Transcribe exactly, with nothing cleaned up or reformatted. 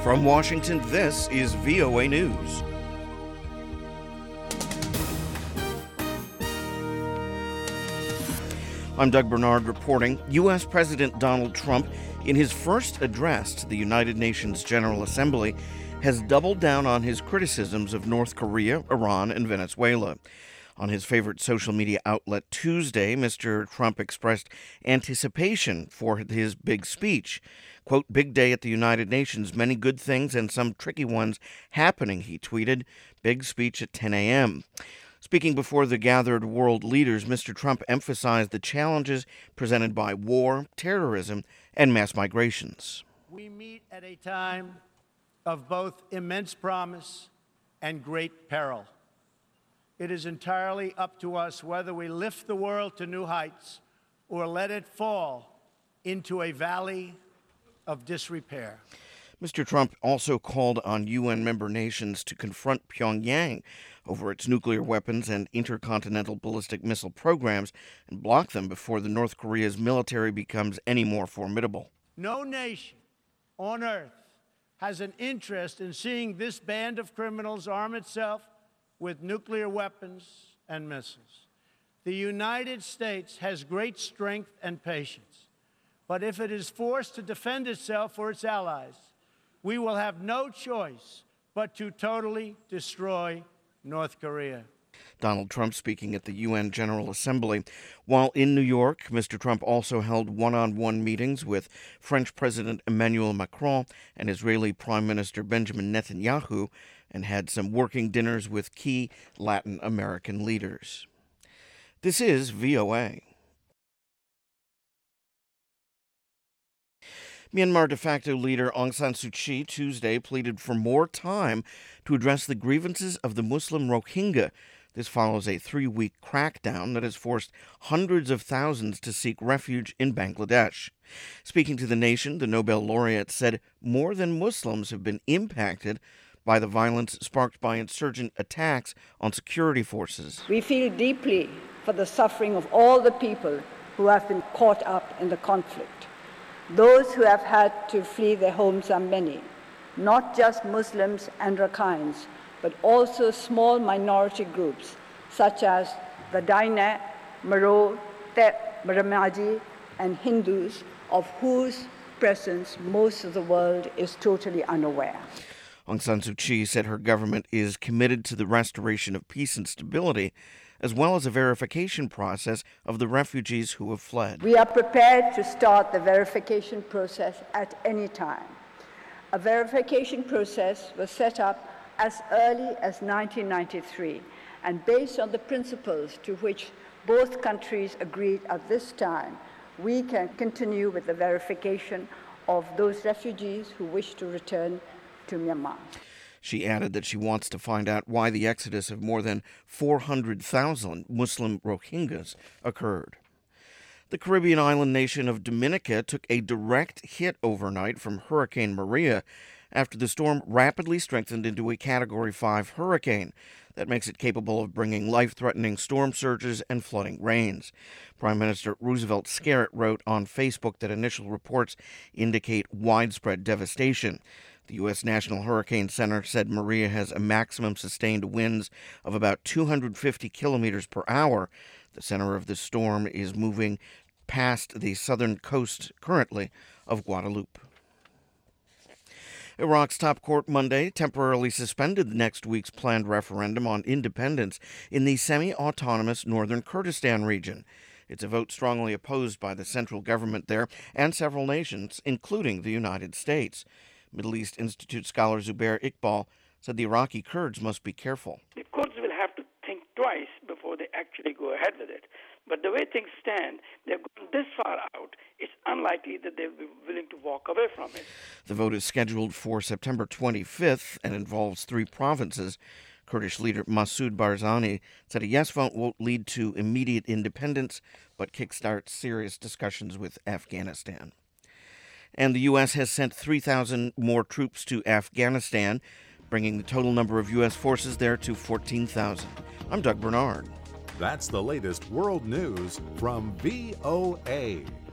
From Washington, this is V O A News. I'm Doug Bernard reporting. U S. President Donald Trump, in his first address to the United Nations General Assembly, has doubled down on his criticisms of North Korea, Iran, and Venezuela. On his favorite social media outlet Tuesday, Mister Trump expressed anticipation for his big speech. Quote, "Big day at the United Nations, many good things and some tricky ones happening," he tweeted. Big speech at ten a.m. Speaking before the gathered world leaders, Mister Trump emphasized the challenges presented by war, terrorism, and mass migrations. We meet at a time of both immense promise and great peril. It is entirely up to us whether we lift the world to new heights or let it fall into a valley of disrepair. Mister Trump also called on U N member nations to confront Pyongyang over its nuclear weapons and intercontinental ballistic missile programs and block them before the North Korea's military becomes any more formidable. No nation on earth has an interest in seeing this band of criminals arm itself with nuclear weapons and missiles. The United States has great strength and patience, but if it is forced to defend itself or its allies, we will have no choice but to totally destroy North Korea. Donald Trump speaking at the U N General Assembly. While in New York, Mister Trump also held one-on-one meetings with French President Emmanuel Macron and Israeli Prime Minister Benjamin Netanyahu, and had some working dinners with key Latin American leaders. This is V O A. Myanmar de facto leader Aung San Suu Kyi Tuesday pleaded for more time to address the grievances of the Muslim Rohingya. This follows a three-week crackdown that has forced hundreds of thousands to seek refuge in Bangladesh. Speaking to the nation, the Nobel laureate said more than Muslims have been impacted by the violence sparked by insurgent attacks on security forces. We feel deeply for the suffering of all the people who have been caught up in the conflict. Those who have had to flee their homes are many, not just Muslims and Rakhines, but also small minority groups such as the Daina, Maro, Tep, Ramaji, and Hindus, of whose presence most of the world is totally unaware. Aung San Suu Kyi said her government is committed to the restoration of peace and stability, as well as a verification process of the refugees who have fled. We are prepared to start the verification process at any time. A verification process was set up as early as nineteen ninety-three, and based on the principles to which both countries agreed at this time, we can continue with the verification of those refugees who wish to return to Myanmar. She added that she wants to find out why the exodus of more than four hundred thousand Muslim Rohingyas occurred. The Caribbean island nation of Dominica took a direct hit overnight from Hurricane Maria after the storm rapidly strengthened into a Category five hurricane that makes it capable of bringing life-threatening storm surges and flooding rains. Prime Minister Roosevelt Skerrit wrote on Facebook that initial reports indicate widespread devastation. The U S. National Hurricane Center said Maria has a maximum sustained winds of about two hundred fifty kilometers per hour. The center of the storm is moving past the southern coast currently of Guadeloupe. Iraq's top court Monday temporarily suspended next week's planned referendum on independence in the semi-autonomous northern Kurdistan region. It's a vote strongly opposed by the central government there and several nations, including the United States. Middle East Institute scholar Zubair Iqbal said the Iraqi Kurds must be careful. The Kurds will have to think twice before they actually go ahead with it. But the way things stand, they've gone this far out, it's unlikely that they'll be willing to walk away from it. The vote is scheduled for September twenty-fifth and involves three provinces. Kurdish leader Masoud Barzani said a yes vote won't lead to immediate independence, but kickstarts serious discussions with Afghanistan. And the U S has sent three thousand more troops to Afghanistan, bringing the total number of U S forces there to fourteen thousand. I'm Doug Bernard. That's the latest world news from V O A.